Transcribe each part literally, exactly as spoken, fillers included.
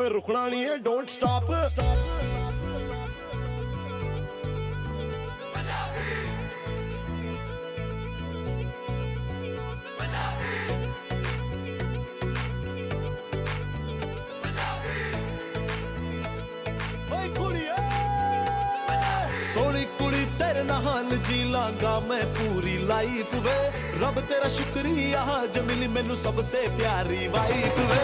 ओए रुकना नहीं है, डोंट स्टॉप। सोनी कुड़ी तेरे नाल जी लांगा मैं पूरी लाइफ वे, रब तेरा शुक्रिया जो मिली मैनू सबसे प्यारी वाइफ वे।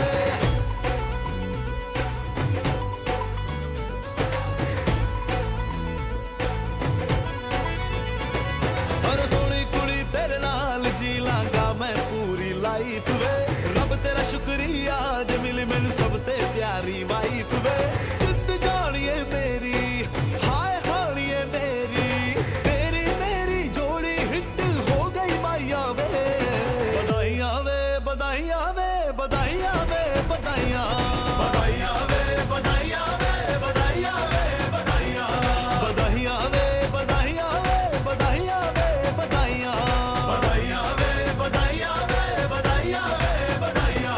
अरे सोनी कुड़ी तेरे नाल जी लांगा मैं पूरी लाइफ वे, रब तेरा शुक्रिया जो मिली मैनू सबसे प्यारी वाइफ वे। जिद जानिए मेरी हाय हानिए मेरी, तेरी मेरी जोड़ी हिट हो गई माया वे। बधाइयां वे बधाइयां वे बधाइयां वे बधाइयां, बधाइयां वे बधाइयां वे बधाइयां वे बधाइयां, बधाइयां वे बधाइयां वे बधाइयां वे बधाइयां, बधाइयां वे बधाइयां वे बधाइयां वे बधाइयां।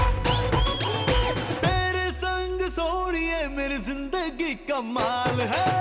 तेरे संग सोनिए मेरी जिंदगी कमाल है।